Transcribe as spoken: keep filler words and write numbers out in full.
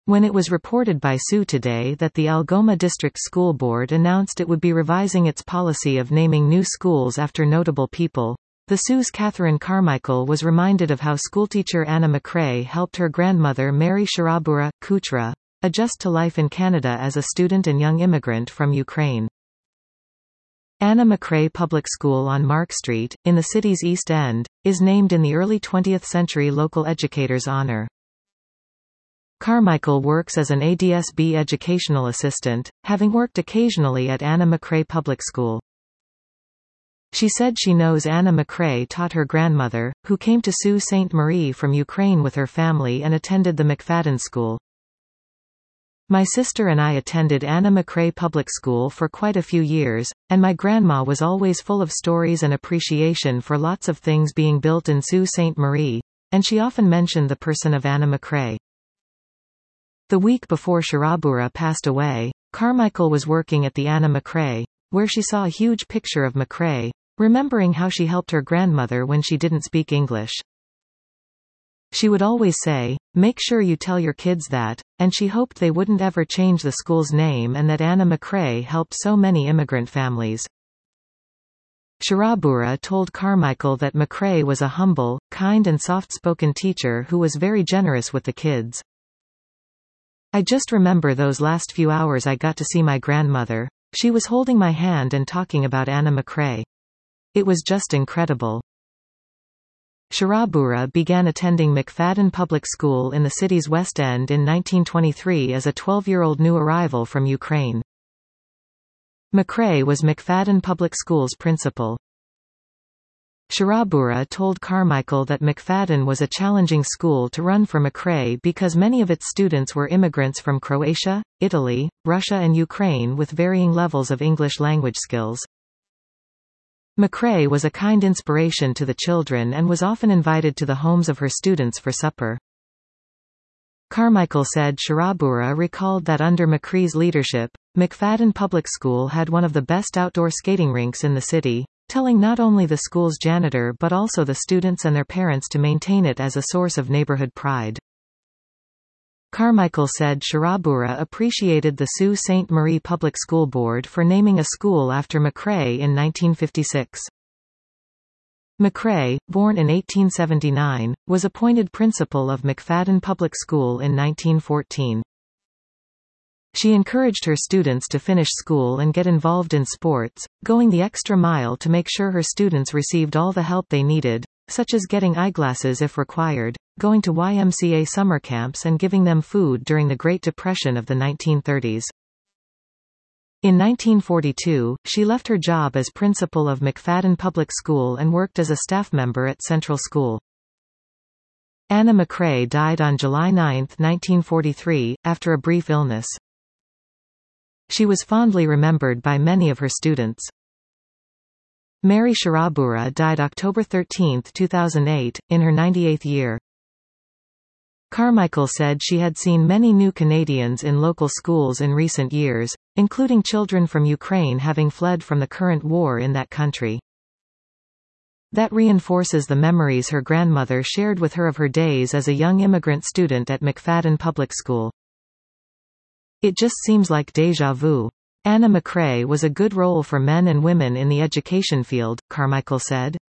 When it was reported by S U today that the Algoma District School Board announced it would be revising its policy of naming new schools after notable people, the S U's Catherine Carmichael was reminded of how schoolteacher Anna McCrae helped her grandmother Mary Sharabura Kuchra adjust to life in Canada as a student and young immigrant from Ukraine. Anna McCrae Public School on Mark Street, in the city's East End, is named in the early twentieth century local educator's honor. Carmichael works as an A D S B educational assistant, having worked occasionally at Anna McCrae Public School. She said she knows Anna McCrae taught her grandmother, who came to Sault Ste. Marie from Ukraine with her family and attended the McFadden School. My sister and I attended Anna McCrae Public School for quite a few years, and my grandma was always full of stories and appreciation for lots of things being built in Sault Ste. Marie, and she often mentioned the person of Anna McCrae. The week before Sharabura passed away, Carmichael was working at the Anna McCrae, where she saw a huge picture of McCrae, remembering how she helped her grandmother when she didn't speak English. She would always say, "Make sure you tell your kids that," and she hoped they wouldn't ever change the school's name and that Anna McCrae helped so many immigrant families. Sharabura told Carmichael that McCrae was a humble, kind and soft-spoken teacher who was very generous with the kids. "I just remember those last few hours I got to see my grandmother. She was holding my hand and talking about Anna McCrae. It was just incredible." Sharabura began attending McFadden Public School in the city's West End in nineteen twenty-three as a twelve-year-old new arrival from Ukraine. McCrae was McFadden Public School's principal. Sharabura told Carmichael that McFadden was a challenging school to run for McCrae because many of its students were immigrants from Croatia, Italy, Russia and Ukraine with varying levels of English language skills. McCrae was a kind inspiration to the children and was often invited to the homes of her students for supper. Carmichael said Sharabura recalled that under McCrae's leadership, McFadden Public School had one of the best outdoor skating rinks in the city, telling not only the school's janitor but also the students and their parents to maintain it as a source of neighborhood pride. Carmichael said Sharabura appreciated the Sault Ste. Marie Public School Board for naming a school after McCrae in nineteen fifty-six. McCrae, born in eighteen seventy-nine, was appointed principal of McFadden Public School in nineteen fourteen. She encouraged her students to finish school and get involved in sports, going the extra mile to make sure her students received all the help they needed, such as getting eyeglasses if required, going to Y M C A summer camps and giving them food during the Great Depression of the nineteen thirties. In nineteen forty-two, she left her job as principal of McFadden Public School and worked as a staff member at Central School. Anna McCrae died on July ninth nineteen forty-three, after a brief illness. She was fondly remembered by many of her students. Mary Sharabura died October thirteenth two thousand eight, in her ninety-eighth year. Carmichael said she had seen many new Canadians in local schools in recent years, including children from Ukraine having fled from the current war in that country. That reinforces the memories her grandmother shared with her of her days as a young immigrant student at McFadden Public School. "It just seems like déjà vu. Anna McCrae was a good role for men and women in the education field," Carmichael said.